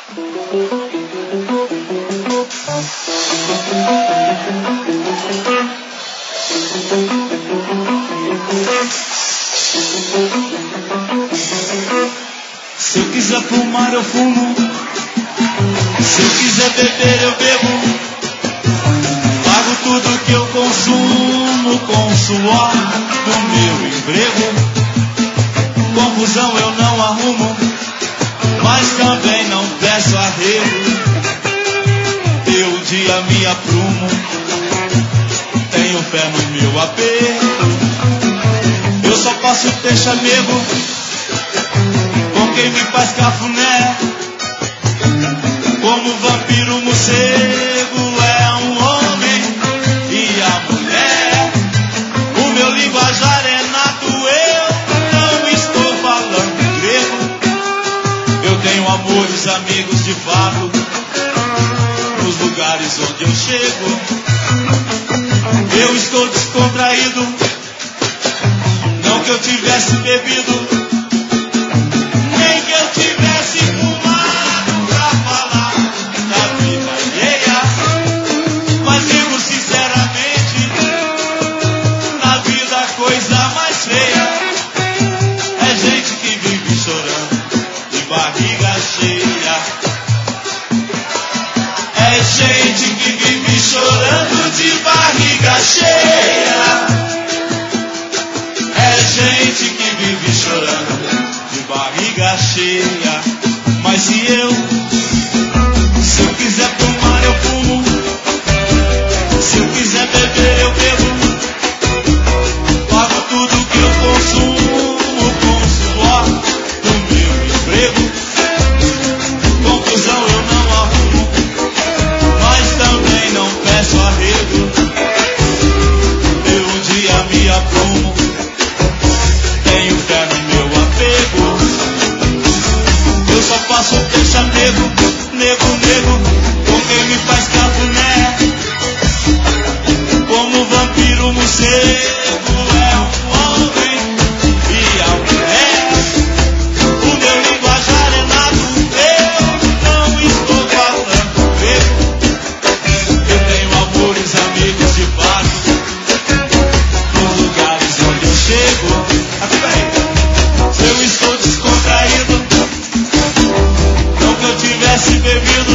Se eu quiser fumar, eu fumo. Se eu quiser beber, eu bebo. Pago tudo que eu consumo com o suor do meu emprego. Confusão eu não arrumo, mas também não peço arrego. Eu um dia me aprumo, tenho fé no meu AP. Eu só posso ter chamego com quem me faz cafuné. Como vampiro morcego é um homem e a mulher. O meu linguajar é nato, eu não estou falando grego. Eu tenho amores, amigos de fato, nos lugares onde eu chego. Eu estou descontraído, não que eu tivesse bebido, nem que eu tivesse fumado pra falar da vida alheia. Mas digo sinceramente, na vida a coisa mais feia é gente que vive chorando de barriga cheia. É gente que vive chorando de barriga cheia. É gente que vive chorando de barriga cheia. Mas se eu quiser fumar, eu fumo. Se eu quiser beber, eu bebo. Pago tudo que eu consumo com o suor do meu emprego. Confusão eu não arrumo, mas também não peço arrego. Eu um dia me aprumo, tenho fé no meu apego. Eu só faço ter chamego, nego, com quem me faz cafuné. Como vampiro morcego é um homem e a mulher. O meu linguajar é nato, eu não estou falando grego. Eu tenho amores, amigos de fato, nos lugares onde eu chego. Aqui bem, se eu estou descontraído, não que eu tivesse bebido,